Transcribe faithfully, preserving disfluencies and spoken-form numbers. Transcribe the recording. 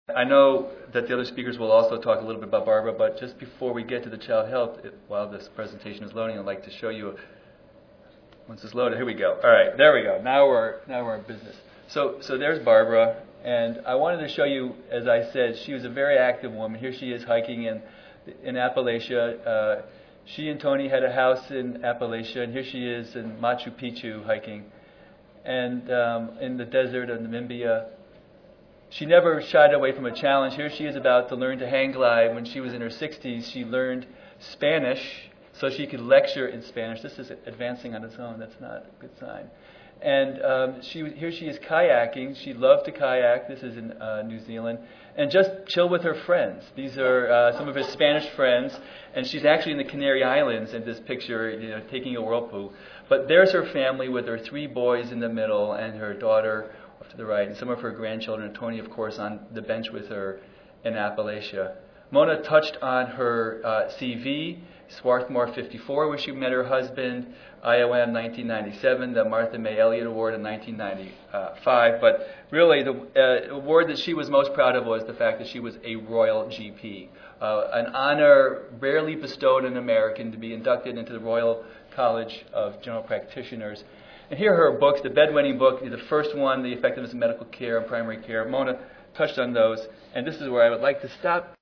I know that the other speakers will also talk a little bit about Barbara, but just before we get to the child health, it, while this presentation is loading, I'd like to show you. Once it's loaded, here we go. All right, there we go. Now we're now we're in business. So so there's Barbara, and I wanted to show you, as I said, she was a very active woman. Here she is hiking in in Appalachia. Uh, she and Tony had a house in Appalachia, and here she is in Machu Picchu hiking, and um, in the desert of Namibia. She never shied away from a challenge. Here she is about to learn to hang glide. When she was in her sixties, she learned Spanish so she could lecture in Spanish. This is advancing on its own. That's not a good sign. And um, she here she is kayaking. She loved to kayak. This is in uh, New Zealand. And just chill with her friends. These are uh, some of her Spanish friends. And she's actually in the Canary Islands in this picture, you know, taking a whirlpool. But there's her family with her three boys in the middle and her daughter off to the right, and some of her grandchildren, and Tony, of course, on the bench with her in Appalachia. Mona touched on her uh, C V, Swarthmore fifty-four, where she met her husband, I O M nineteen ninety-seven, the Martha May Elliott Award in nineteen ninety-five. But really, the uh, award that she was most proud of was the fact that she was a Royal G P, uh, an honor rarely bestowed on an American to be inducted into the Royal College of General Practitioners. And here are her books, the bedwetting book, the first one, The Effectiveness of Medical Care and Primary Care. Mona touched on those, and this is where I would like to stop.